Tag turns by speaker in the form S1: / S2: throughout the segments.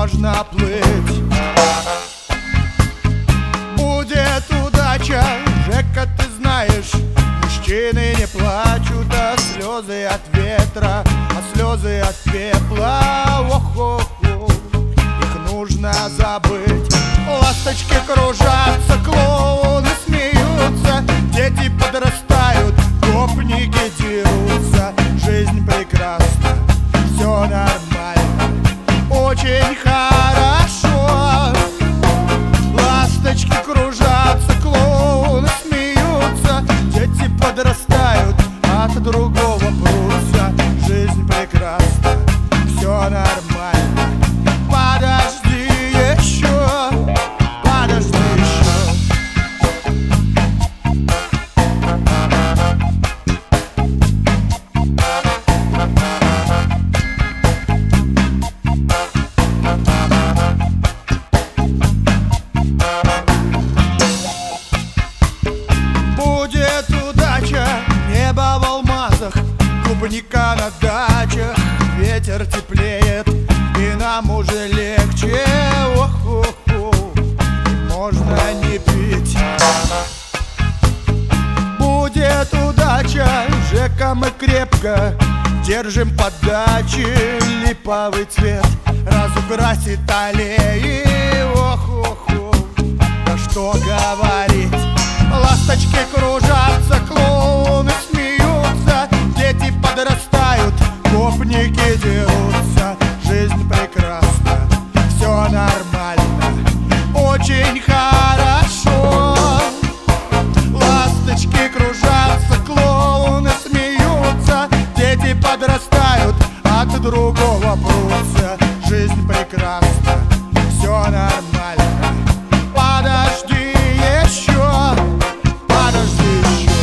S1: можно плыть. Будет удача, Жека, ты знаешь, мужчины не плачут, а слезы от ветра, а слезы от пепла. Ох-ох-ох, их нужно забыть. Ласточки кружатся, клоуны смеются, дети подрастают, гопники дерутся. Жизнь прекрасна, все нормально, очень хорошо. Ласточки кружатся, клоуны смеются, дети подрастают, от другого прутся. Жизнь прекрасна, все нормально. Подожди еще, подожди еще. Будет удача, небо в алмазах, клубника на дачах, ветер теплеет, и нам уже легче. Ох-ох-ох, можно не пить. Будет удача, Жека, мы крепко держим подачи. Липовый цвет разукрасит аллеи. Ох-ох-ох, да что говорить. Ласточки кружатся, клоуны смеются, дети подрастают, гопники дерутся. Жизнь прекрасна, все нормально, очень хорошо. Ласточки кружатся, клоуны смеются, дети подрастают, от другого прутся. Жизнь прекрасна, все нормально. Подожди еще, подожди еще.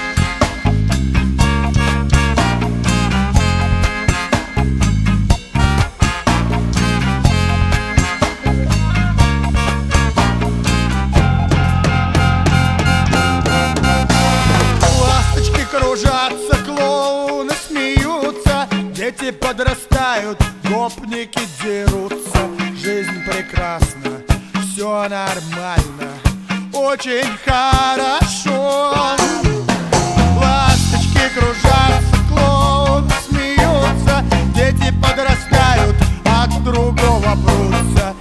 S1: Ласточки кружатся, клоуны смеются, дети подрастают, гопники дерутся. Жизнь прекрасна, все нормально, очень хорошо. Ласточки кружатся, клоуны смеются, дети подрастают, от другого прутся.